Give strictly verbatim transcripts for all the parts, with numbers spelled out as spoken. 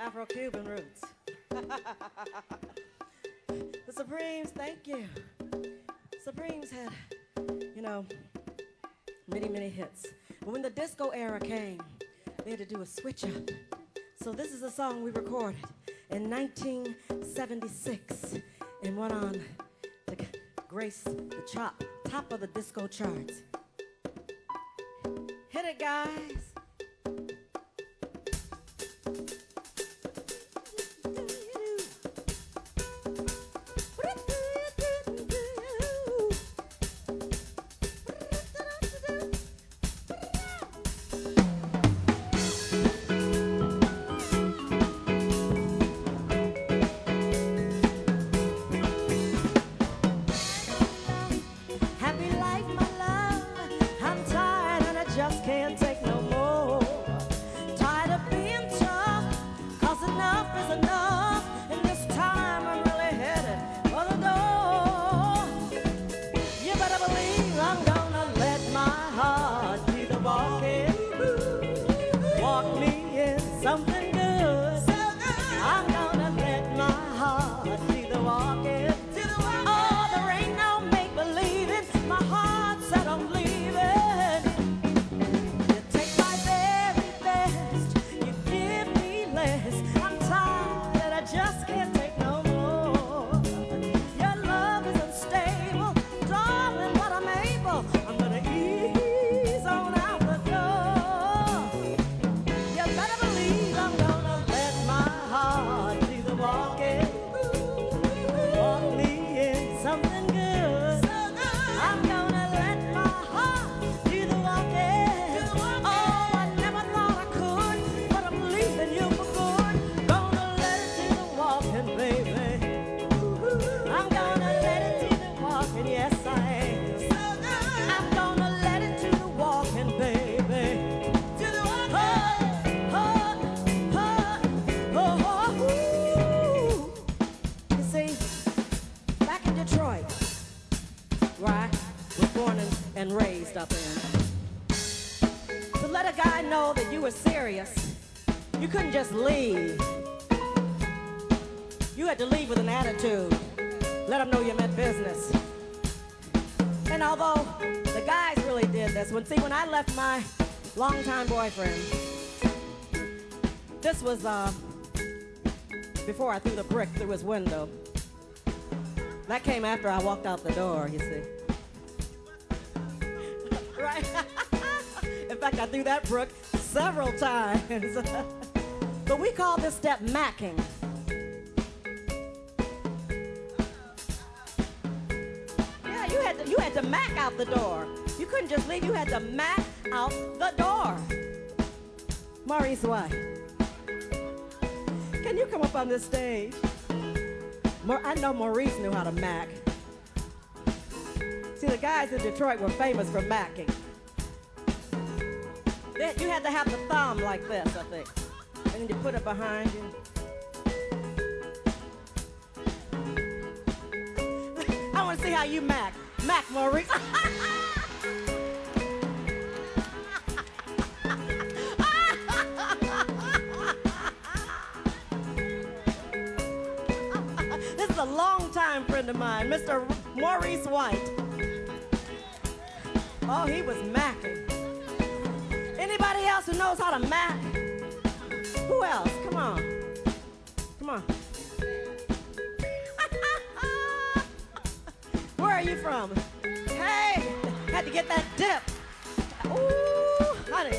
Afro-Cuban roots. The Supremes, thank you. Supremes had, you know, many, many hits. But when the disco era came, they had to do a switch up. So this is a song we recorded in nineteen seventy-six and went on to grace the top, top of the disco charts. Hit it, guys. Just can't take no more. Tired of being tough, cause enough is enough. And this time I'm really headed for the door. You better believe I'm gonna let my heart do the walking. Walk me in something good. I'm gonna let my heart do the walking. Oh, there ain't no make-believing. My heart said I'm leaving. Just can't take no more. Your love is unstable, darling, but I'm able. I'm gonna ease on out the door. You better believe I'm gonna let my heart do the walking. Walk me in something good. I'm gonna let my heart do the walking. Oh, I never thought I could, but I'm leaving you for good. Gonna let it do the walking, baby. I'm gonna let it do the walking, yes I am. I'm gonna let it do the walking, baby. Do the walking. Oh, oh, oh, oh, oh. You see, back in Detroit, where I was born and, and raised up in, to let a guy know that you were serious, you couldn't just leave. You had to leave with an attitude. Let them know you meant business. And although the guys really did this, when see, when I left my longtime boyfriend, this was uh, before I threw the brick through his window. That came after I walked out the door, you see. Right? In fact, I threw that brick several times. But we call this step macking. You had, to, you had to mac out the door. You couldn't just leave, you had to mac out the door. Maurice White, can you come up on this stage? Mar I know Maurice knew how to mac. See, the guys in Detroit were famous for macking. They, you had to have the thumb like this, I think. And then you put it behind you. I want to see how you mac. Mac, Maurice. This is a longtime friend of mine, Mister Maurice White. Oh, he was macking. Anybody else who knows how to mac? Who else? Come on. Come on. Where are you from? Hey, had to get that dip. Ooh, honey.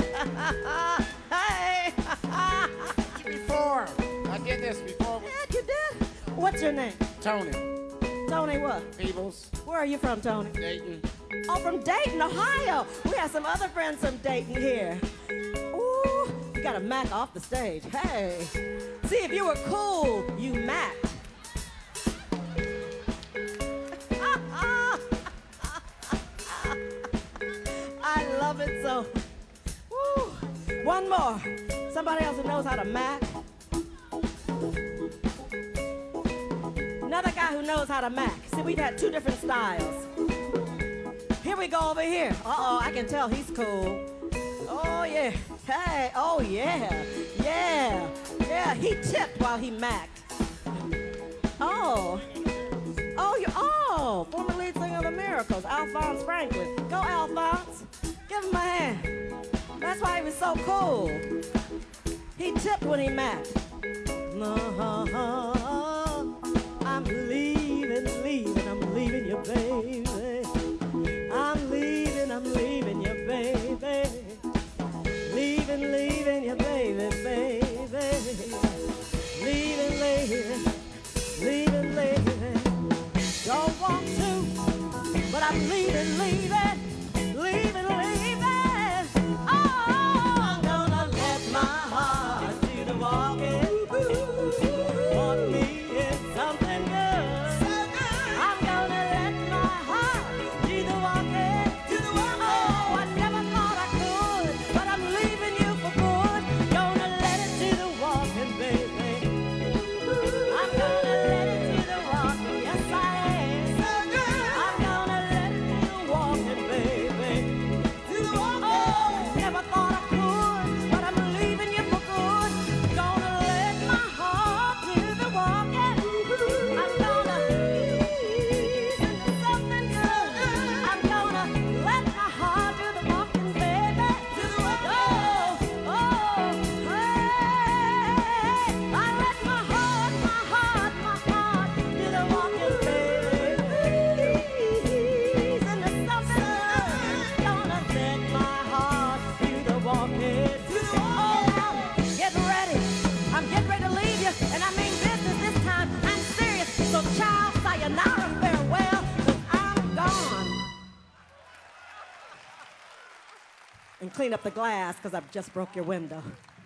Hey. Before. I did this before. Yeah, you did? What's your name? Tony. Tony what? Peebles. Where are you from, Tony? Dayton. Oh, from Dayton, Ohio. We have some other friends from Dayton here. Ooh, you got to mac off the stage. Hey. See, if you were cool, you macked. I love it so. Woo. One more. Somebody else who knows how to mac. Another guy who knows how to mac. See, we've had two different styles. Here we go over here. Uh-oh, I can tell he's cool. Oh, yeah. Hey, oh, yeah. Yeah. Yeah, he tipped while he macked. Oh. Oh, you oh, former lead singer of the Miracles, Alphonse Franklin. Go, Alphonse. Give him a hand. That's why he was so cool. He tipped when he macked. Uh-huh. I'm leaving, leaving, I'm leaving you, baby. I'm leaving, I'm leaving you, baby. Leaving, leaving you, baby, baby. Leaving, leaving, leaving, leaving. Don't want to, but I'm leaving, leaving, leaving, leaving. Oh, I'm gonna let my heart do the walking. Want me in something good. So good. I'm gonna let my heart do the walking. Do the walking. Oh, I never thought I could, but I'm leaving you for good. Gonna let it do the walking, baby. I'm gonna let it do the walking. Yes, I am. So good. I'm gonna let it do the walking, baby. Do the walking. Oh, never thought I could, but I'm leaving you for good. Gonna let my heart do the walking. I'm gonna ease into something good. I'm gonna let my heart do the walking, baby. Do the walking. Oh, oh, hey. I let my heart, my heart, my heart do the walking, baby. Ease into something good. Gonna let my heart do the walking. Do the walking. Oh, get ready. I'm getting ready to leave you, and I mean business this time. I'm serious. So, ciao, sayonara, farewell, 'cause I'm gone. And clean up the glass, because I've just broke your window.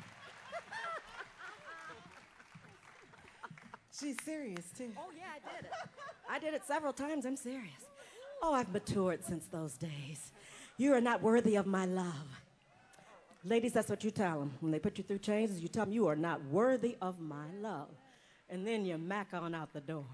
She's serious, too. Oh, yeah, I did it. I did it several times. I'm serious. Oh, I've matured since those days. You are not worthy of my love. Ladies, that's what you tell them. When they put you through changes, you tell them you are not worthy of my love. And then you mack on out the door.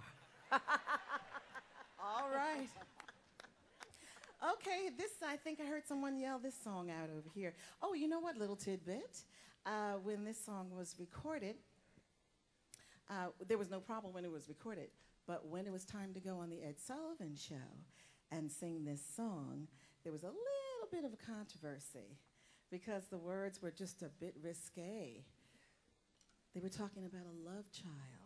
All right. Okay, this, I think I heard someone yell this song out over here. Oh, you know what, little tidbit? Uh, when this song was recorded, uh, there was no problem when it was recorded, but when it was time to go on the Ed Sullivan Show and sing this song, there was a little bit of a controversy because the words were just a bit risque. They were talking about a love child.